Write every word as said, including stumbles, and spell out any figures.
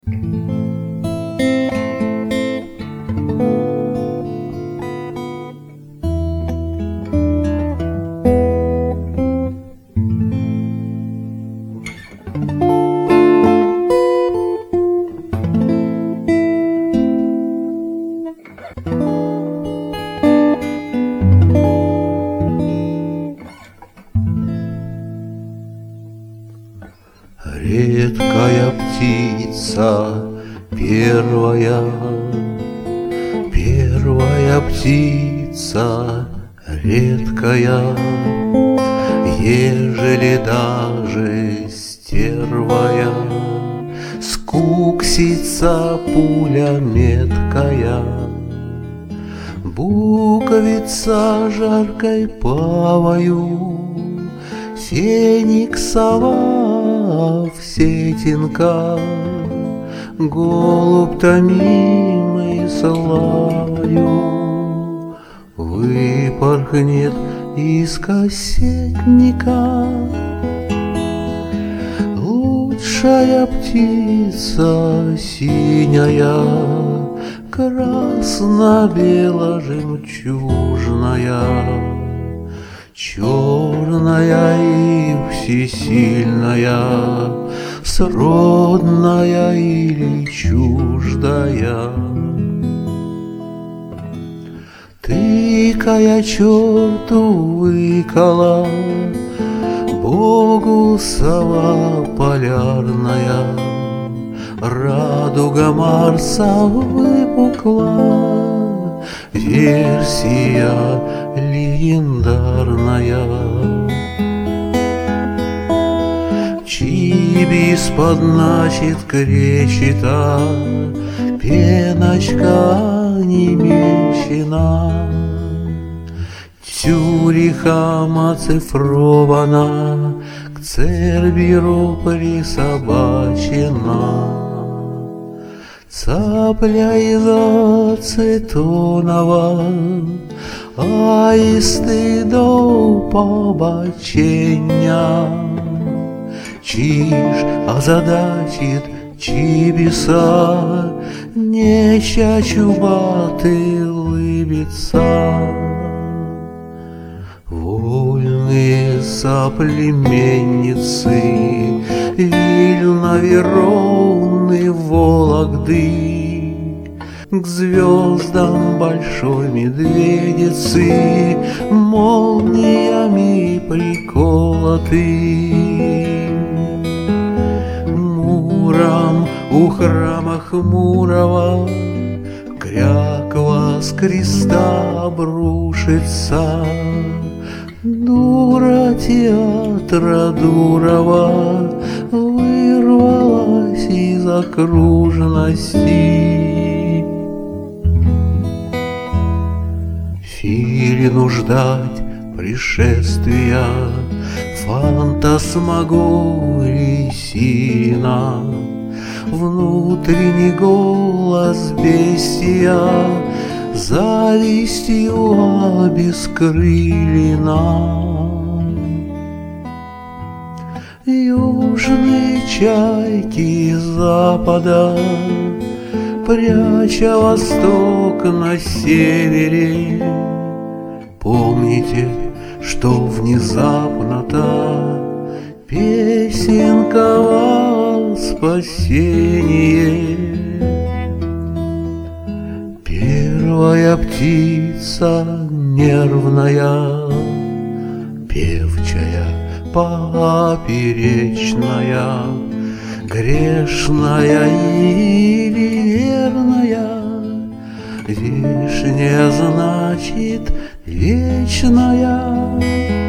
Редкая птица, первая, первая птица, редкая, ежели даже стервая, скуксится пуля меткая, буковица жаркой павою, фениксова в сетинках, голубь томимый славою выпорхнет из кассетника. Лучшая птица синяя, красно-бело-жемчужная, черная и всесильная, сродная или чуждая. Тыкая черту выкола, Богу сова полярная, радуга Марса выпукла, версия легендарная. Чибис подначит кречета, пеночка немещена, Цюрихом оцифрована, к Церберу присобачена. Цапля из ацетонова, аисти до побачення, чиж озадачит чибиса, неща чубатый лыбится. Вольные соплеменницы Вильна, Вероны, Вологды, к звездам большой медведицы молниями приколоты. Муром у храма хмурого кряква с креста обрушится. Дура театра Дурова вырвалась из окружности. Филину ждать пришествия фантасмагории сина, внутренний голос бестия завистью обескрылена. Южные чайки запада, пряча восток на севере, помните, что внезапно-то песенка о спасении. Первая птица нервная, певчая, поперечная, грешная или верная, вишня значит вечная.